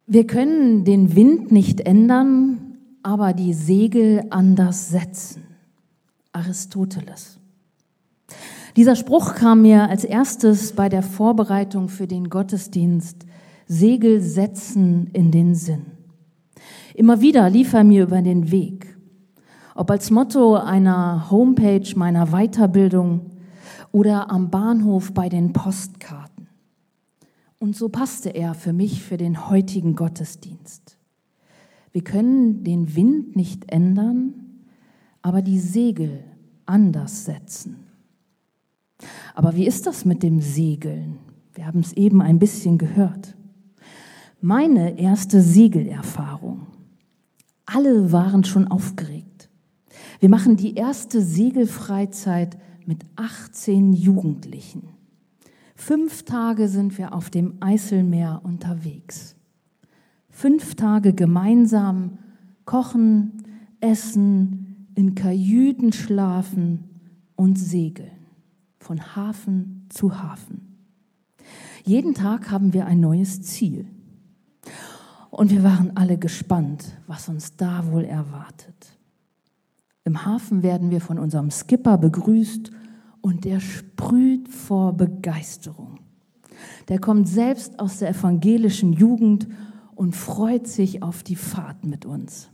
Wir können den Wind nicht ändern, aber die Segel anders setzen. Aristoteles. Dieser Spruch kam mir als erstes bei der Vorbereitung für den Gottesdienst Segel setzen in den Sinn. Immer wieder lief er mir über den Weg, ob als Motto einer Homepage meiner Weiterbildung oder am Bahnhof bei den Postkarten. Und so passte er für mich für den heutigen Gottesdienst. Wir können den Wind nicht ändern, aber die Segel anders setzen. Aber wie ist das mit dem Segeln? Wir haben es eben ein bisschen gehört. Meine erste Segelerfahrung. Alle waren schon aufgeregt. Wir machen die erste Segelfreizeit mit 18 Jugendlichen. 5 Tage sind wir auf dem Eiselmeer unterwegs. 5 Tage gemeinsam kochen, essen, in Kajüten schlafen und segeln. Von Hafen zu Hafen. Jeden Tag haben wir ein neues Ziel. Und wir waren alle gespannt, was uns da wohl erwartet. Im Hafen werden wir von unserem Skipper begrüßt und der sprüht vor Begeisterung. Der kommt selbst aus der evangelischen Jugend und freut sich auf die Fahrt mit uns.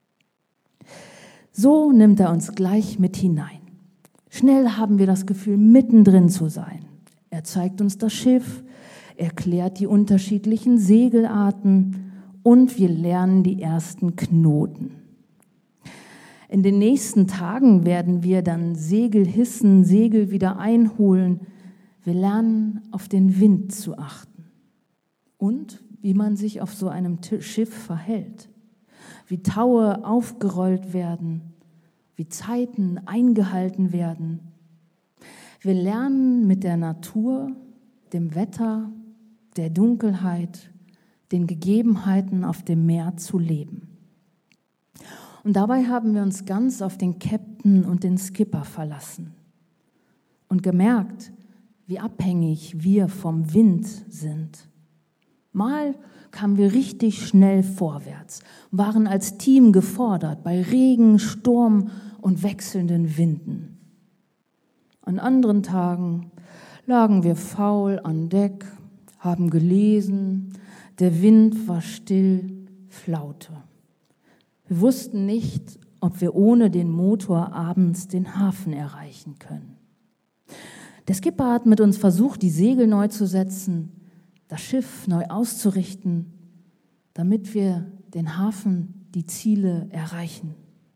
So nimmt er uns gleich mit hinein. Schnell haben wir das Gefühl, mittendrin zu sein. Er zeigt uns das Schiff, erklärt die unterschiedlichen Segelarten und wir lernen die ersten Knoten. In den nächsten Tagen werden wir dann Segel hissen, Segel wieder einholen. Wir lernen, auf den Wind zu achten und wie man sich auf so einem Schiff verhält, wie Taue aufgerollt werden, wie Zeiten eingehalten werden. Wir lernen mit der Natur, dem Wetter, der Dunkelheit, den Gegebenheiten auf dem Meer zu leben. Und dabei haben wir uns ganz auf den Captain und den Skipper verlassen und gemerkt, wie abhängig wir vom Wind sind. Mal kamen wir richtig schnell vorwärts, waren als Team gefordert bei Regen, Sturm und wechselnden Winden. An anderen Tagen lagen wir faul an Deck, haben gelesen, der Wind war still, Flaute. Wir wussten nicht, ob wir ohne den Motor abends den Hafen erreichen können. Der Skipper hat mit uns versucht, die Segel neu zu setzen, das Schiff neu auszurichten, damit wir den Hafen, die Ziele erreichen.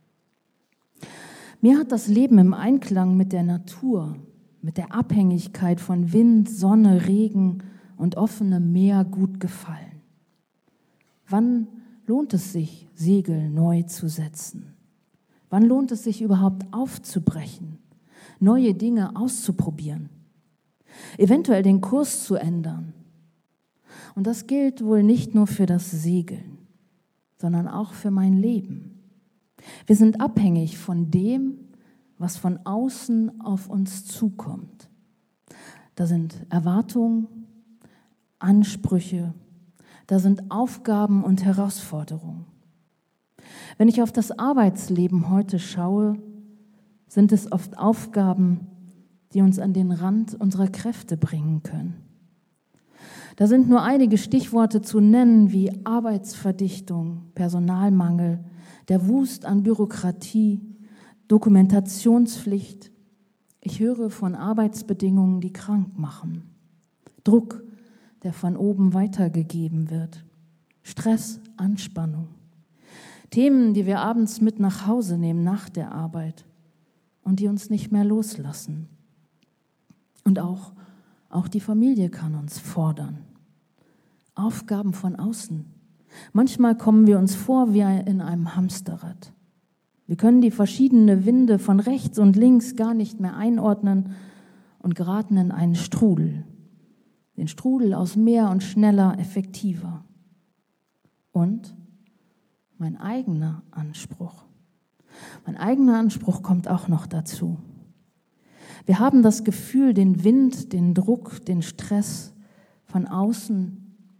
Mir hat das Leben im Einklang mit der Natur, mit der Abhängigkeit von Wind, Sonne, Regen und offenem Meer gut gefallen. Wann lohnt es sich, Segel neu zu setzen? Wann lohnt es sich überhaupt aufzubrechen, neue Dinge auszuprobieren, eventuell den Kurs zu ändern? Und das gilt wohl nicht nur für das Segeln, sondern auch für mein Leben. Wir sind abhängig von dem, was von außen auf uns zukommt. Da sind Erwartungen, Ansprüche, da sind Aufgaben und Herausforderungen. Wenn ich auf das Arbeitsleben heute schaue, sind es oft Aufgaben, die uns an den Rand unserer Kräfte bringen können. Da sind nur einige Stichworte zu nennen wie Arbeitsverdichtung, Personalmangel, der Wust an Bürokratie, Dokumentationspflicht. Ich höre von Arbeitsbedingungen, die krank machen. Druck, der von oben weitergegeben wird. Stress, Anspannung. Themen, die wir abends mit nach Hause nehmen nach der Arbeit und die uns nicht mehr loslassen. Und auch die Familie kann uns fordern. Aufgaben von außen. Manchmal kommen wir uns vor wie in einem Hamsterrad. Wir können die verschiedenen Winde von rechts und links gar nicht mehr einordnen und geraten in einen Strudel. Den Strudel aus mehr und schneller, effektiver. Und mein eigener Anspruch. Mein eigener Anspruch kommt auch noch dazu. Wir haben das Gefühl, den Wind, den Druck, den Stress von außen,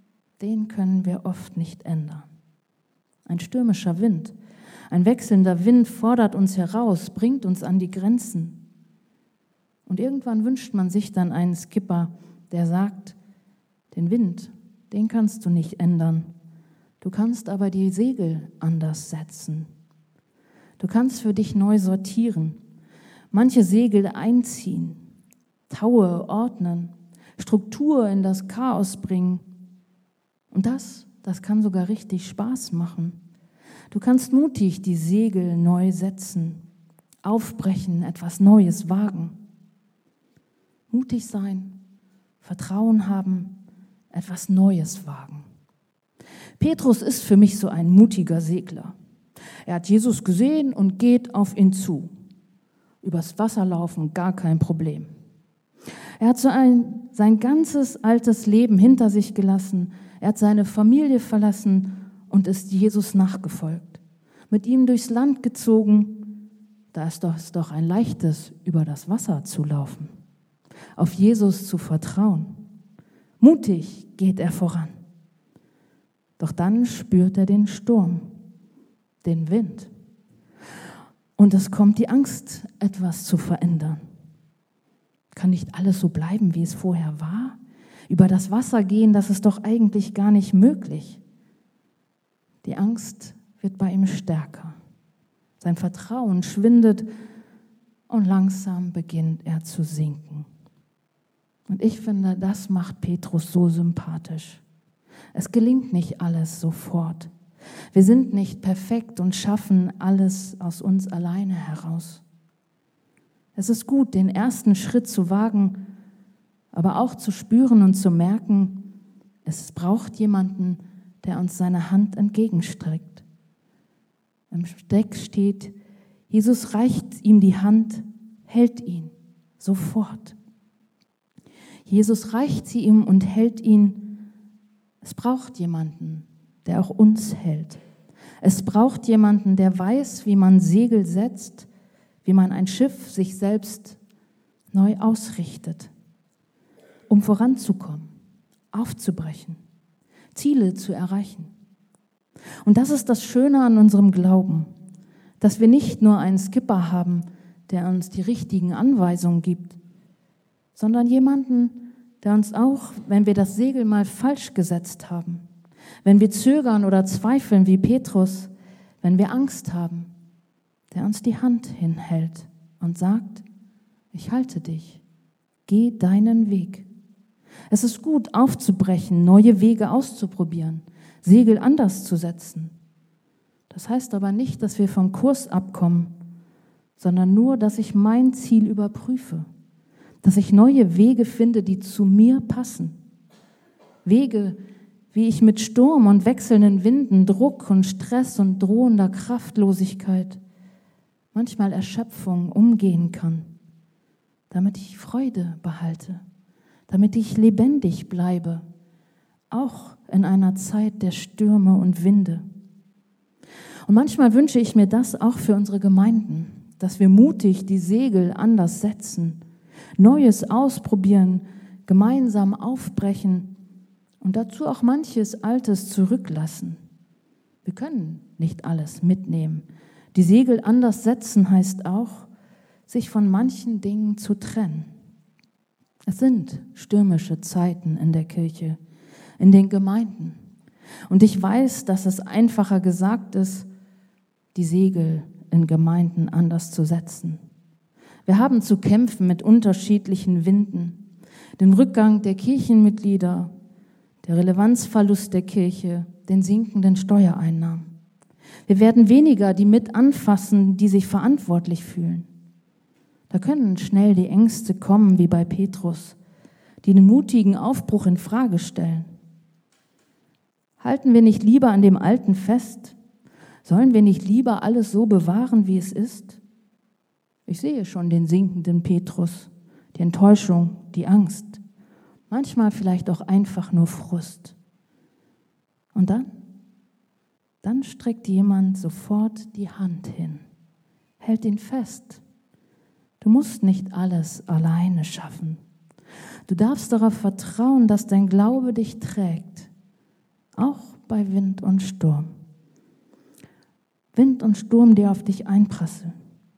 den können wir oft nicht ändern. Ein stürmischer Wind, ein wechselnder Wind fordert uns heraus, bringt uns an die Grenzen. Und irgendwann wünscht man sich dann einen Skipper, der sagt, den Wind, den kannst du nicht ändern. Du kannst aber die Segel anders setzen. Du kannst für dich neu sortieren, manche Segel einziehen, Taue ordnen, Struktur in das Chaos bringen. Und das kann sogar richtig Spaß machen. Du kannst mutig die Segel neu setzen, aufbrechen, etwas Neues wagen. Mutig sein, Vertrauen haben, etwas Neues wagen. Petrus ist für mich so ein mutiger Segler. Er hat Jesus gesehen und geht auf ihn zu. Übers Wasser laufen, gar kein Problem. Er hat sein ganzes altes Leben hinter sich gelassen. Er hat seine Familie verlassen und ist Jesus nachgefolgt. Mit ihm durchs Land gezogen. Da ist es doch ein leichtes, über das Wasser zu laufen. Auf Jesus zu vertrauen. Mutig geht er voran. Doch dann spürt er den Sturm, den Wind. Und es kommt die Angst, etwas zu verändern. Kann nicht alles so bleiben, wie es vorher war? Über das Wasser gehen, das ist doch eigentlich gar nicht möglich. Die Angst wird bei ihm stärker. Sein Vertrauen schwindet und langsam beginnt er zu sinken. Und ich finde, das macht Petrus so sympathisch. Es gelingt nicht alles sofort. Wir sind nicht perfekt und schaffen alles aus uns alleine heraus. Es ist gut, den ersten Schritt zu wagen, aber auch zu spüren und zu merken, es braucht jemanden, der uns seine Hand entgegenstreckt. Im Text steht, Jesus reicht ihm die Hand, hält ihn sofort. Jesus reicht sie ihm und hält ihn. Es braucht jemanden, der auch uns hält. Es braucht jemanden, der weiß, wie man Segel setzt, wie man ein Schiff sich selbst neu ausrichtet, um voranzukommen, aufzubrechen, Ziele zu erreichen. Und das ist das Schöne an unserem Glauben, dass wir nicht nur einen Skipper haben, der uns die richtigen Anweisungen gibt, sondern jemanden, der uns auch, wenn wir das Segel mal falsch gesetzt haben, wenn wir zögern oder zweifeln wie Petrus, wenn wir Angst haben, der uns die Hand hinhält und sagt, ich halte dich, geh deinen Weg. Es ist gut, aufzubrechen, neue Wege auszuprobieren, Segel anders zu setzen. Das heißt aber nicht, dass wir vom Kurs abkommen, sondern nur, dass ich mein Ziel überprüfe, dass ich neue Wege finde, die zu mir passen. Wege, wie ich mit Sturm und wechselnden Winden, Druck und Stress und drohender Kraftlosigkeit, manchmal Erschöpfung umgehen kann, damit ich Freude behalte, damit ich lebendig bleibe, auch in einer Zeit der Stürme und Winde. Und manchmal wünsche ich mir das auch für unsere Gemeinden, dass wir mutig die Segel anders setzen, Neues ausprobieren, gemeinsam aufbrechen und dazu auch manches Altes zurücklassen. Wir können nicht alles mitnehmen. Die Segel anders setzen heißt auch, sich von manchen Dingen zu trennen. Es sind stürmische Zeiten in der Kirche, in den Gemeinden. Und ich weiß, dass es einfacher gesagt ist, die Segel in Gemeinden anders zu setzen. Wir haben zu kämpfen mit unterschiedlichen Winden, dem Rückgang der Kirchenmitglieder, der Relevanzverlust der Kirche, den sinkenden Steuereinnahmen. Wir werden weniger, die mit anfassen, die sich verantwortlich fühlen. Da können schnell die Ängste kommen, wie bei Petrus, die den mutigen Aufbruch in Frage stellen. Halten wir nicht lieber an dem Alten fest? Sollen wir nicht lieber alles so bewahren, wie es ist? Ich sehe schon den sinkenden Petrus, die Enttäuschung, die Angst, manchmal vielleicht auch einfach nur Frust. Und dann streckt jemand sofort die Hand hin, hält ihn fest. Du musst nicht alles alleine schaffen. Du darfst darauf vertrauen, dass dein Glaube dich trägt, auch bei Wind und Sturm. Wind und Sturm, die auf dich einprasseln.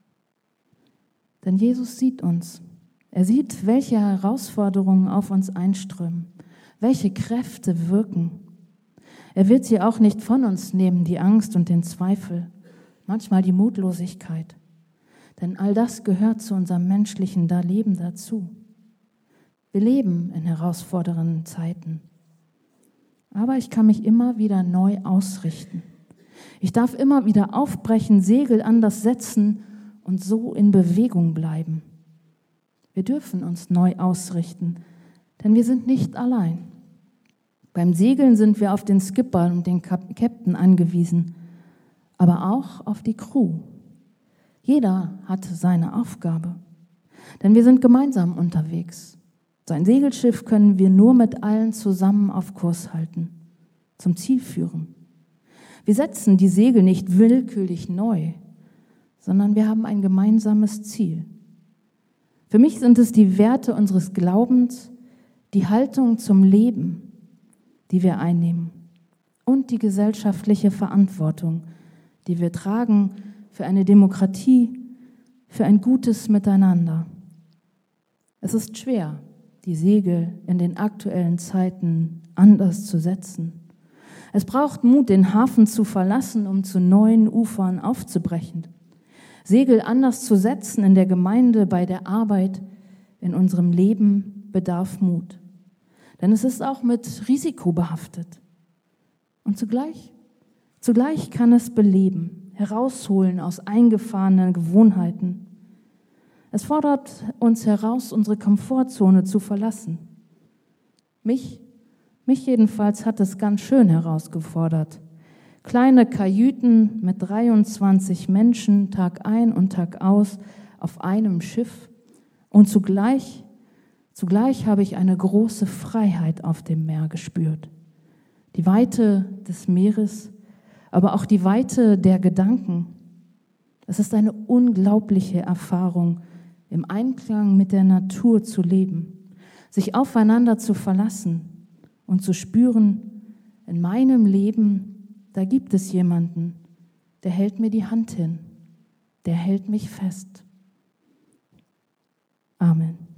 Denn Jesus sieht uns. Er sieht, welche Herausforderungen auf uns einströmen, welche Kräfte wirken. Er wird sie auch nicht von uns nehmen, die Angst und den Zweifel, manchmal die Mutlosigkeit. Denn all das gehört zu unserem menschlichen Leben dazu. Wir leben in herausfordernden Zeiten. Aber ich kann mich immer wieder neu ausrichten. Ich darf immer wieder aufbrechen, Segel anders setzen und so in Bewegung bleiben. Wir dürfen uns neu ausrichten, denn wir sind nicht allein. Beim Segeln sind wir auf den Skipper und den Captain angewiesen, aber auch auf die Crew. Jeder hat seine Aufgabe, denn wir sind gemeinsam unterwegs. Sein Segelschiff können wir nur mit allen zusammen auf Kurs halten, zum Ziel führen. Wir setzen die Segel nicht willkürlich neu, sondern wir haben ein gemeinsames Ziel. Für mich sind es die Werte unseres Glaubens, die Haltung zum Leben, die wir einnehmen und die gesellschaftliche Verantwortung, die wir tragen für eine Demokratie, für ein gutes Miteinander. Es ist schwer, die Segel in den aktuellen Zeiten anders zu setzen. Es braucht Mut, den Hafen zu verlassen, um zu neuen Ufern aufzubrechen. Segel anders zu setzen in der Gemeinde, bei der Arbeit, in unserem Leben bedarf Mut. Denn es ist auch mit Risiko behaftet. Und zugleich kann es beleben, herausholen aus eingefahrenen Gewohnheiten. Es fordert uns heraus, unsere Komfortzone zu verlassen. Mich jedenfalls hat es ganz schön herausgefordert. Kleine Kajüten mit 23 Menschen, Tag ein und Tag aus, auf einem Schiff. Und zugleich habe ich eine große Freiheit auf dem Meer gespürt. Die Weite des Meeres, aber auch die Weite der Gedanken. Es ist eine unglaubliche Erfahrung, im Einklang mit der Natur zu leben, sich aufeinander zu verlassen und zu spüren, in meinem Leben, da gibt es jemanden, der hält mir die Hand hin, der hält mich fest. Amen.